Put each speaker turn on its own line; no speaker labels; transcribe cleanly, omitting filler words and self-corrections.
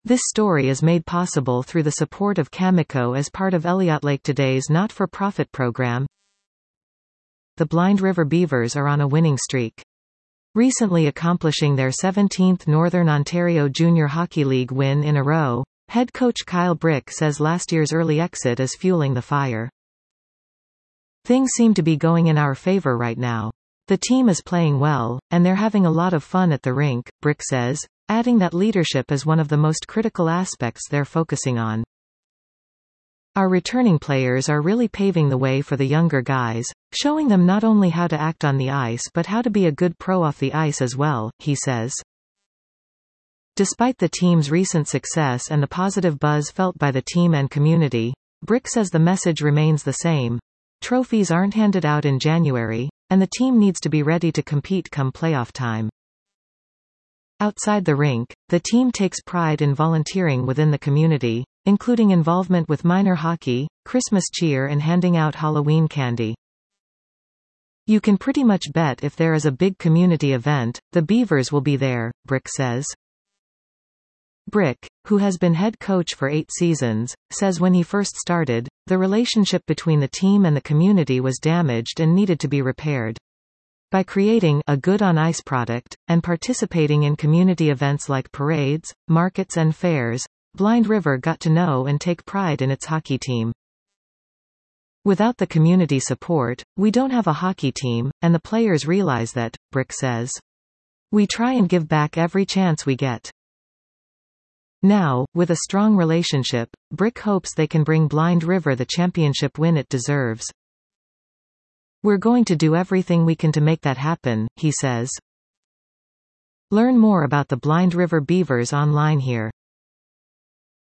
This story is made possible through the support of Cameco as part of Elliott Lake Today's not-for-profit program. The Blind River Beavers are on a winning streak. Recently accomplishing their 17th Northern Ontario Junior Hockey League win in a row, head coach Kyle Brick says last year's early exit is fueling the fire. Things seem to be going in our favor right now. The team is playing well, and they're having a lot of fun at the rink, Brick says, adding that leadership is one of the most critical aspects they're focusing on. Our returning players are really paving the way for the younger guys, showing them not only how to act on the ice but how to be a good pro off the ice as well, he says. Despite the team's recent success and the positive buzz felt by the team and community, Brick says the message remains the same. Trophies aren't handed out in January, and the team needs to be ready to compete come playoff time. Outside the rink, the team takes pride in volunteering within the community, including involvement with minor hockey, Christmas cheer and handing out Halloween candy. You can pretty much bet if there is a big community event, the Beavers will be there, Brick says. Brick, who has been head coach for 8 seasons, says when he first started, the relationship between the team and the community was damaged and needed to be repaired. By creating a good on-ice product, and participating in community events like parades, markets and fairs, Blind River got to know and take pride in its hockey team. Without the community support, we don't have a hockey team, and the players realize that, Brick says. We try and give back every chance we get. Now, with a strong relationship, Brick hopes they can bring Blind River the championship win it deserves. We're going to do everything we can to make that happen, he says. Learn more about the Blind River Beavers online here.